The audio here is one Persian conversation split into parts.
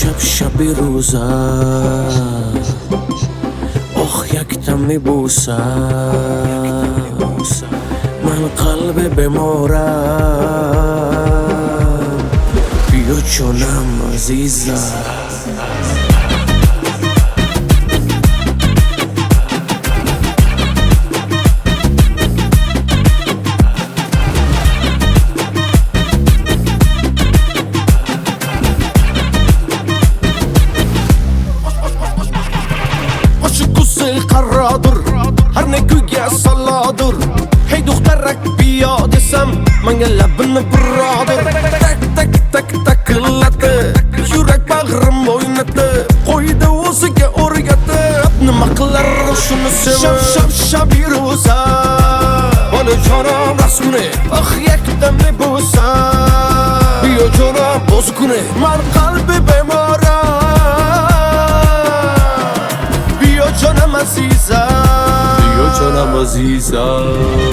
شبی روزم آخ یکدم میبوسم من قلب بمارم بیا جانم عزیزم قرادر هر نگوی سالادر هی دخترک بیا desem من لبن برادر تک تک تک takıladı yürek bağrım oynadı koydu ozuga o'rgatib nima qilar shuni sevib shab shabiruza bana canım rasmini ah yakdamni bo'lsa biyo canım bozkuni man qalbi bemora جانم عزیزم بیا جانم عزیزم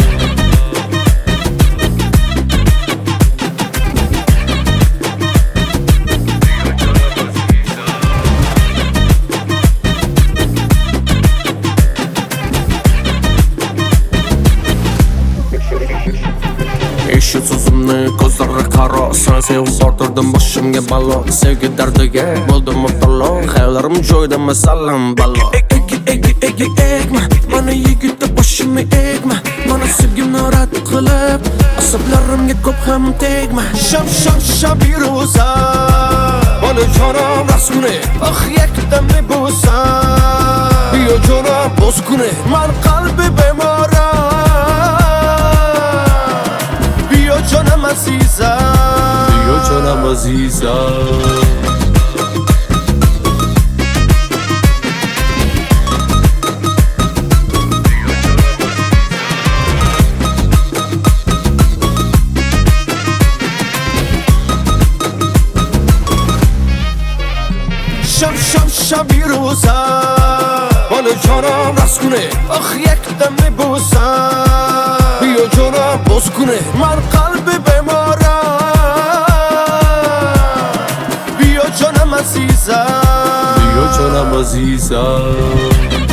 Eshit so'zimni ko'zlari qaro Sen sevib ortirdim boshimga balo Sevgi dardiga bo'ldim mubtalo Xayollarim joyida masalan balo Egma mana yigitda boshimni egma Mana sevgimni rad qilib asablarimga ko'p ham tegma shabiruza Mana jonim rasmini ah yakdamni bo'lsa Biyo jonim bozkuni man qalbi bemora جانم عزیزم بیا جانم عزیزم شبی روزا حال جانم رقص کنه آخ یکدم میبوسم بیا جانم باز کنه من قلب بمارم بیا جانم عزیزم بیا جانم عزیزم